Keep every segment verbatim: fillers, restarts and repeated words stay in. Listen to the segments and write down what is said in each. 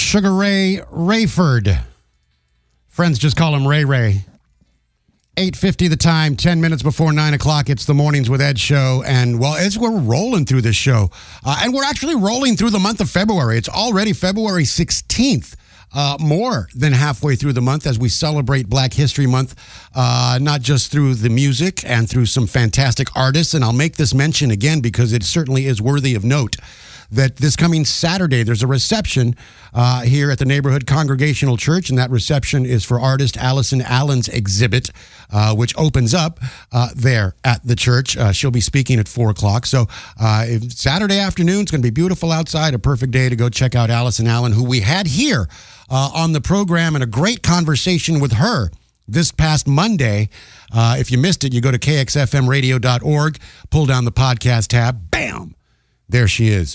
Sugar Ray Rayford. Friends just call him Ray Ray. eight fifty the time, ten minutes before nine o'clock. It's the Mornings with Ed show. And, well, as we're rolling through this show, uh, and we're actually rolling through the month of February. It's already February sixteenth. Uh, more than halfway through the month as we celebrate Black History Month, uh, not just through the music and through some fantastic artists. And I'll make this mention again because it certainly is worthy of note that this coming Saturday, there's a reception uh, here at the Neighborhood Congregational Church, and that reception is for artist Allison Allen's exhibit, uh, which opens up uh, there at the church. Uh, she'll be speaking at four o'clock. So uh, if Saturday afternoon, it's going to be beautiful outside, a perfect day to go check out Allison Allen, who we had here uh, on the program, and a great conversation with her this past Monday. Uh, if you missed it, you go to K X F M radio dot org, pull down the podcast tab, bam, there she is.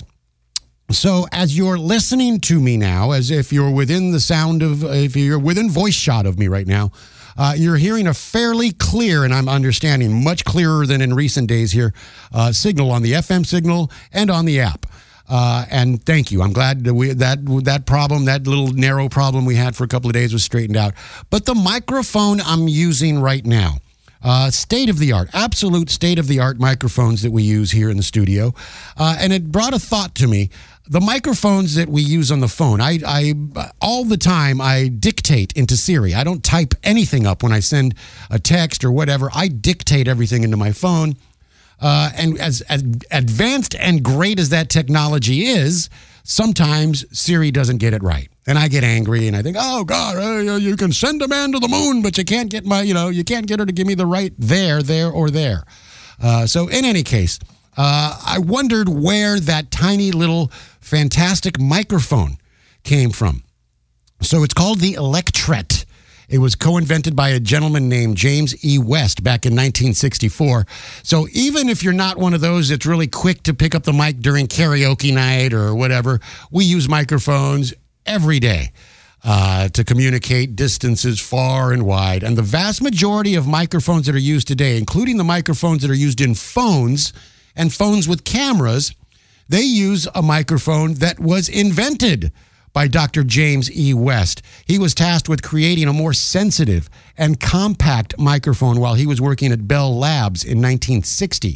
So as you're listening to me now, as if you're within the sound of, if you're within voice shot of me right now, uh, you're hearing a fairly clear, and I'm understanding much clearer than in recent days here, uh, signal on the F M signal and on the app. Uh, and thank you. I'm glad that we, that that problem, that little narrow problem we had for a couple of days was straightened out. But the microphone I'm using right now, Uh, state-of-the-art, absolute state-of-the-art microphones that we use here in the studio. Uh, and it brought a thought to me. The microphones that we use on the phone, I, I all the time, I dictate into Siri. I don't type anything up when I send a text or whatever. I dictate everything into my phone. Uh, and as, as advanced and great as that technology is, sometimes Siri doesn't get it right. And I get angry and I think, oh, God, uh, you can send a man to the moon, but you can't get my, you know, you can't get her to give me the right there, there, or there. Uh, so in any case, uh, I wondered where that tiny little fantastic microphone came from. So it's called the Electret. It was co-invented by a gentleman named James E. West back in nineteen sixty-four. So even if you're not one of those that's really quick to pick up the mic during karaoke night or whatever, we use microphones every day uh, to communicate distances far and wide. And the vast majority of microphones that are used today, including the microphones that are used in phones and phones with cameras, they use a microphone that was invented by Doctor James E. West. He was tasked with creating a more sensitive and compact microphone while he was working at Bell Labs in nineteen sixty.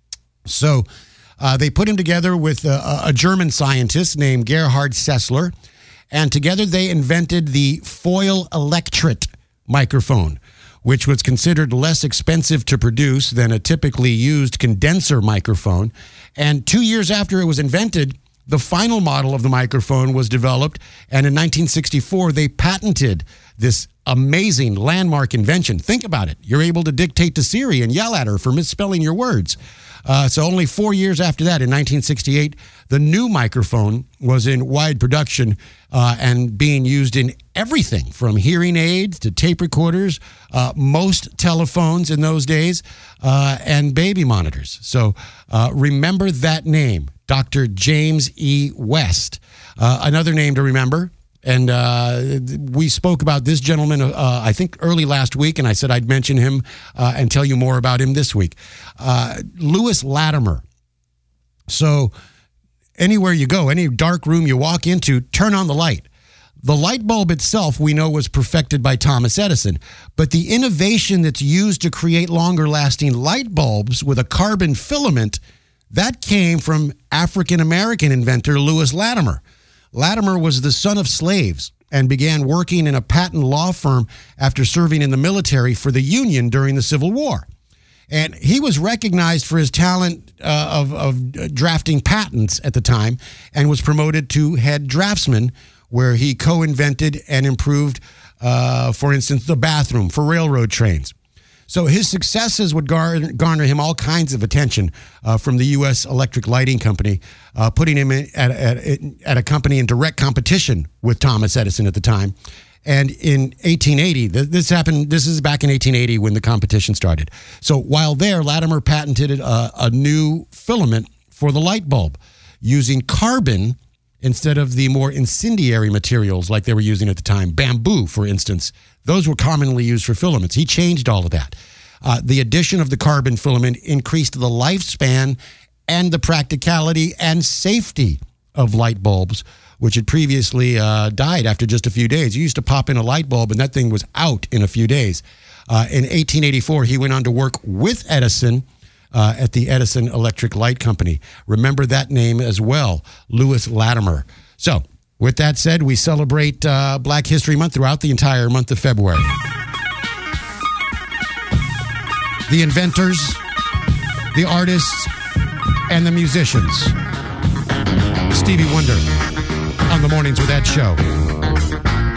So uh, they put him together with a, a German scientist named Gerhard Sessler, and together they invented the Foil Electret microphone, which was considered less expensive to produce than a typically used condenser microphone. And two years after it was invented, the final model of the microphone was developed, and in nineteen sixty-four, they patented this amazing landmark invention. Think about it. You're able to dictate to Siri and yell at her for misspelling your words. Uh, so only four years after that, in nineteen sixty-eight, the new microphone was in wide production uh, and being used in everything from hearing aids to tape recorders, uh, most telephones in those days, uh, and baby monitors. So uh, remember that name, Doctor James E. West. Uh, another name to remember, and uh, we spoke about this gentleman, uh, I think, early last week, and I said I'd mention him uh, and tell you more about him this week. Uh, Lewis Latimer. So anywhere you go, any dark room you walk into, turn on the light. The light bulb itself, we know, was perfected by Thomas Edison, but the innovation that's used to create longer-lasting light bulbs with a carbon filament, that came from African-American inventor Lewis Latimer. Latimer was the son of slaves and began working in a patent law firm after serving in the military for the Union during the Civil War. And he was recognized for his talent uh, of, of drafting patents at the time and was promoted to head draftsman, where he co-invented and improved, uh, for instance, the bathroom for railroad trains. So his successes would garner, garner him all kinds of attention uh, from the U S Electric Lighting Company, uh, putting him in, at, at, at a company in direct competition with Thomas Edison at the time. And in eighteen eighty, this happened, this is back in eighteen eighty when the competition started. So while there, Latimer patented a, a new filament for the light bulb using carbon instead of the more incendiary materials like they were using at the time. Bamboo, for instance. Those were commonly used for filaments. He changed all of that. Uh, the addition of the carbon filament increased the lifespan and the practicality and safety of light bulbs which had previously uh, died after just a few days. You used to pop in a light bulb, and that thing was out in a few days. Uh, in eighteen eighty-four, he went on to work with Edison uh, at the Edison Electric Light Company. Remember that name as well, Lewis Latimer. So, with that said, we celebrate uh, Black History Month throughout the entire month of February. The inventors, the artists, and the musicians. Stevie Wonder on the Mornings with Ed show.